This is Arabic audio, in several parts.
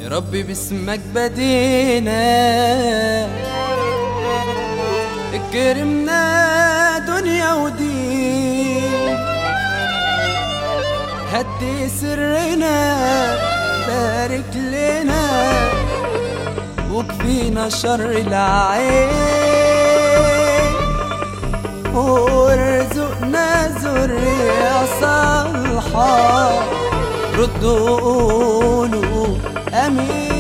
يا ربي باسمك بدينا، اكرمنا دنيا ودين، هدي سرنا بارك لنا وكفينا شر العين، وارزقنا ذرية صالحة ردوا قولوا امين.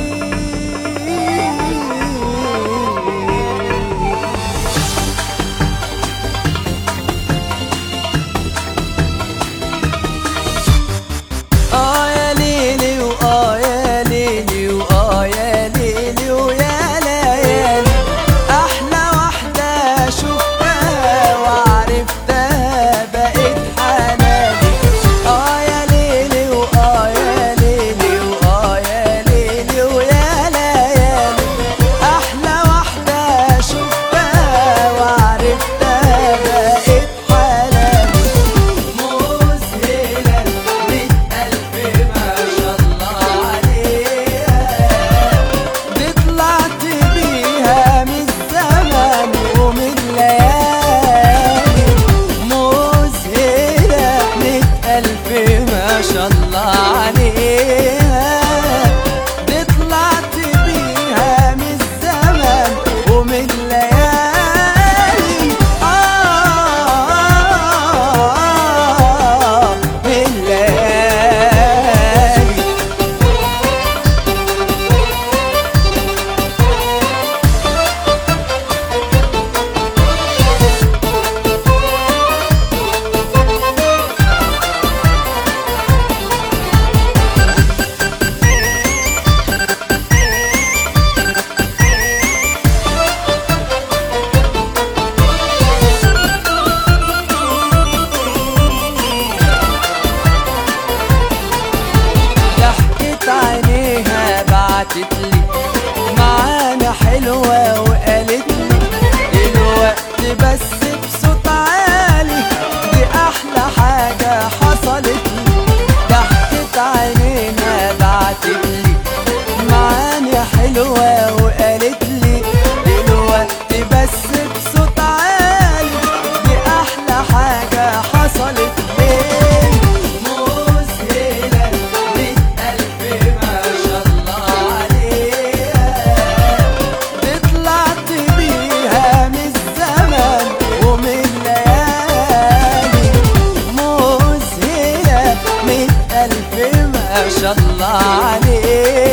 يا ليلي يا ليلي يا ليلي ويا ليالي، احلى واحدة شفتها وعرفتها بقت حناني. يا ليلي يا ليلي يا ليلي ويا ليالي، احلى واحدة شفتها وعرفتها بقت حناني. مذهلة ما شاء الله عليها، دي طلعت بيها من الزمن ومن الليالي، من الليالي. عينيها بعتتلي معانا حلوة وقالتلي الوقت بس بصوت عالي، دي أحلى حاجة حصلتلي. ضحكت عينيها بعتتلي معانا حلوة وقالتلي الوقت بس بصوت عالي، دي أحلى حاجة حصلتلي. ما شاء الله عليك.